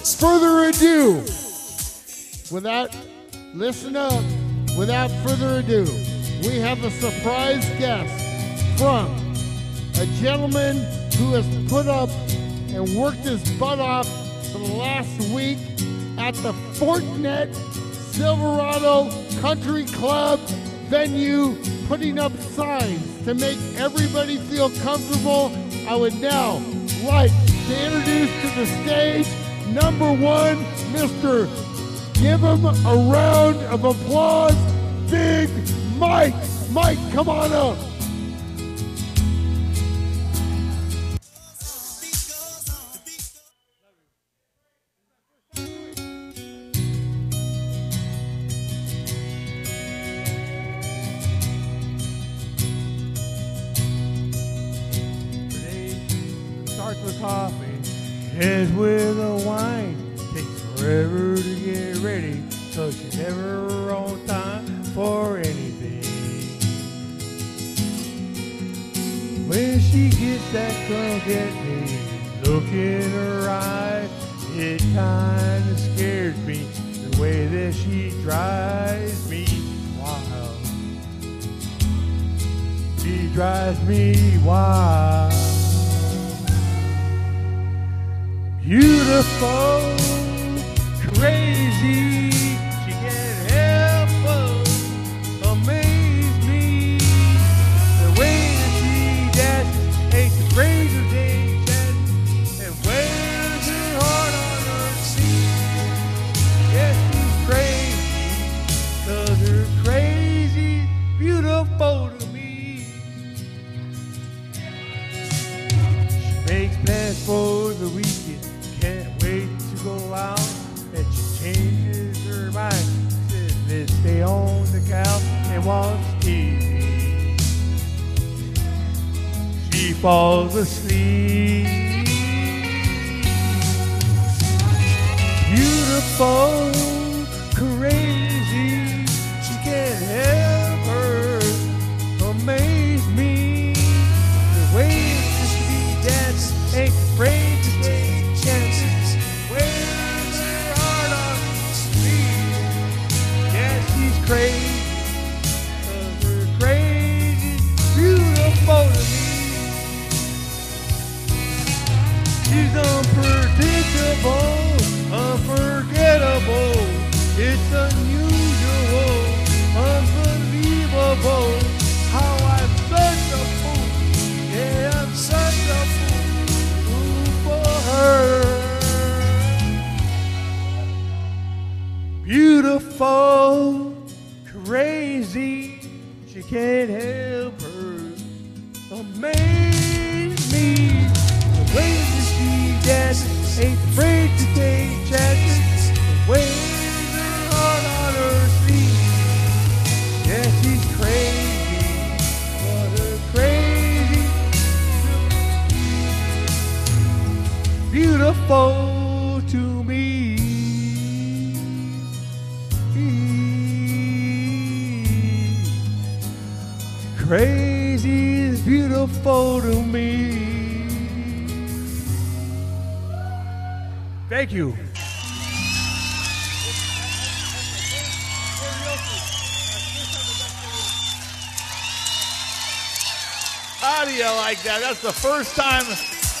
further ado, listen up, without further ado, we have a surprise guest from a gentleman who has put up and worked his butt off for the last week at the Fortinet Silverado Country Club venue, putting up signs to make everybody feel comfortable. I would now like to introduce to the stage number one, Mr. Give him a round of applause, Big Mike. Mike, come on up. Starts with coffee, ends with a wine. Takes forever to get ready, so she's never on time for anything. When she gets that drunk at me, look in her eyes, it kinda scares me, the way that she drives me wild. She drives me wild. Beautiful, crazy, she can't help but amaze me. The way that she dances, ain't the phrase of day chatting, and wears her heart on her sleeve. Yes, she's crazy, 'cause her crazy's beautiful to me. She makes plans for the weekend, can't wait to go out, and she changes her mind. Says let's stay on the couch and watch TV. She falls asleep. Beautiful, crazy, she can't help her amaze me. The way that she dances, ain't afraid to take chances. Wears her heart on her sleeve. Yeah, she's crazy, 'cause her crazy's beautiful to me. She's unpredictable, unforgettable. It's unusual, unbelievable. How I'm such a fool. Yeah, I'm such a fool for her. Beautiful, crazy, she can't help her amaze me. The way that she dances, ain't afraid to take chances. The wears her heart on her sleeve. Yeah, she's crazy, but her crazy beautiful to me. Crazy is beautiful to me. Thank you. How do you like that? That's the first time